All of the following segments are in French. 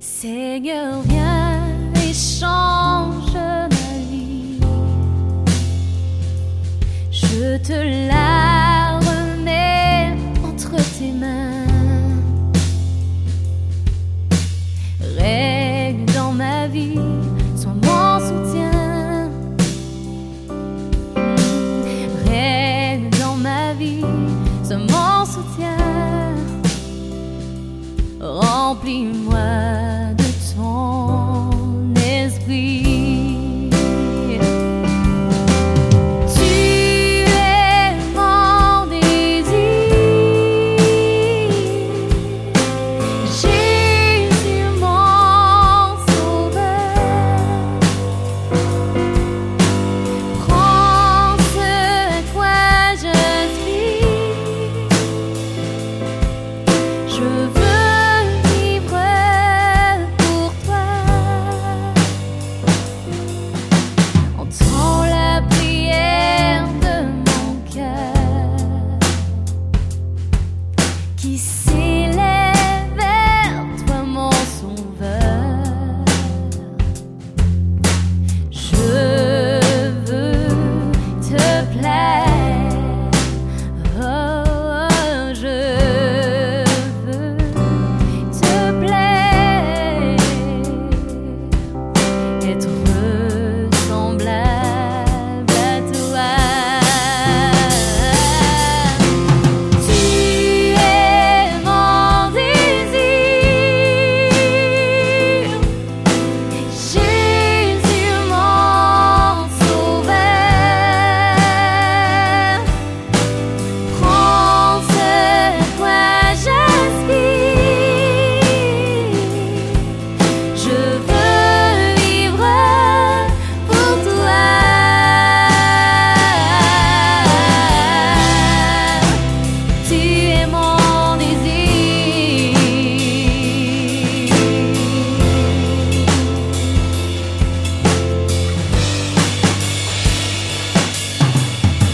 Seigneur, viens et change ma vie. Je te la remets entre tes mains. Règne dans ma vie, sois mon soutien. Règne dans ma vie, sois mon soutien. Remplis-moi de ton esprit. Tu es mon désir, Jésus mon sauveur. Prends ce à quoi je suis. Je veux qui s'élève vers toi, mon sauveur. Je veux te plaire, oh, je veux te plaire, être semblable à toi.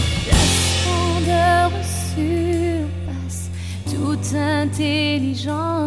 Toute intelligence.